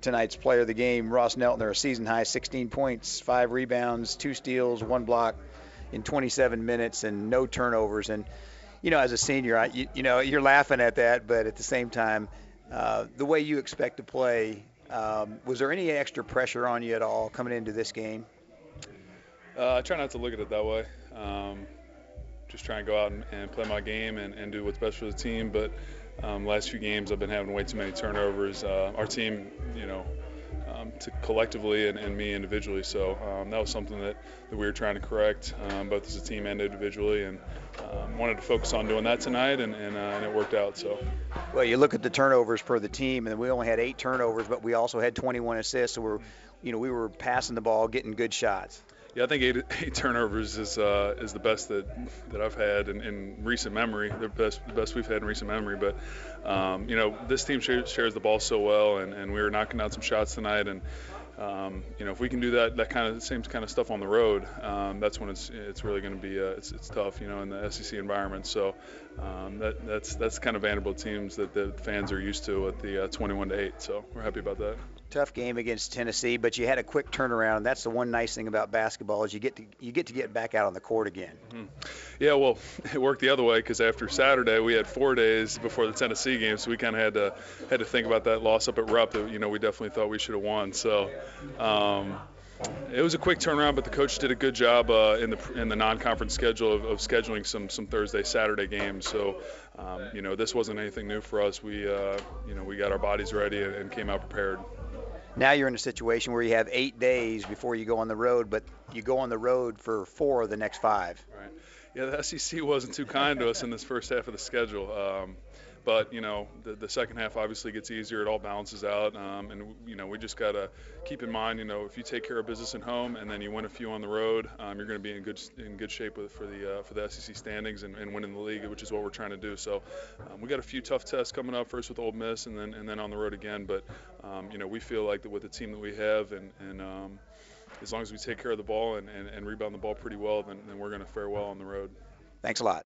tonight's player of the game, Ross Neltner, a season high 16 points, 5 rebounds, 2 steals, 1 block in 27 minutes, and no turnovers. And as a senior, you're laughing at that, but at the same time, the way you expect to play, was there any extra pressure on you at all coming into this game? I try not to look at it that way. Just try and go out and play my game and do what's best for the team. But last few games, I've been having way too many turnovers. Our team, collectively and me individually. So that was something that we were trying to correct, both as a team and individually. And wanted to focus on doing that tonight, and it worked out. So. Well, you look at the turnovers per the team, and we only had 8 turnovers, but we also had 21 assists. So we were passing the ball, getting good shots. Yeah, I think eight turnovers is the best that I've had in recent memory. The best we've had in recent memory. But this team shares the ball so well, and we were knocking down some shots tonight. And if we can do that kind of same kind of stuff on the road, that's when it's really going to be it's tough, in the SEC environment. So that's kind of Vanderbilt teams that the fans are used to at the 21-8. So we're happy about that. Tough game against Tennessee, but you had a quick turnaround. That's the one nice thing about basketball is you get to get back out on the court again. Mm-hmm. Yeah, well, it worked the other way because after Saturday we had 4 days before the Tennessee game, so we kind of had to think about that loss up at Rupp that we definitely thought we should have won. So it was a quick turnaround, but the coach did a good job in the non-conference schedule of scheduling some Thursday, Saturday games. So this wasn't anything new for us. We got our bodies ready and came out prepared. Now you're in a situation where you have 8 days before you go on the road, but you go on the road for 4 of the next 5. Right. Yeah, the SEC wasn't too kind to us in this first half of the schedule. But the second half obviously gets easier. It all balances out, and we just gotta keep in mind, if you take care of business at home and then you win a few on the road, you're going to be in good shape for the SEC standings and winning the league, which is what we're trying to do. So we got a few tough tests coming up, first with Ole Miss and then on the road again. But we feel like that with the team that we have and as long as we take care of the ball and rebound the ball pretty well, then we're going to fare well on the road. Thanks a lot.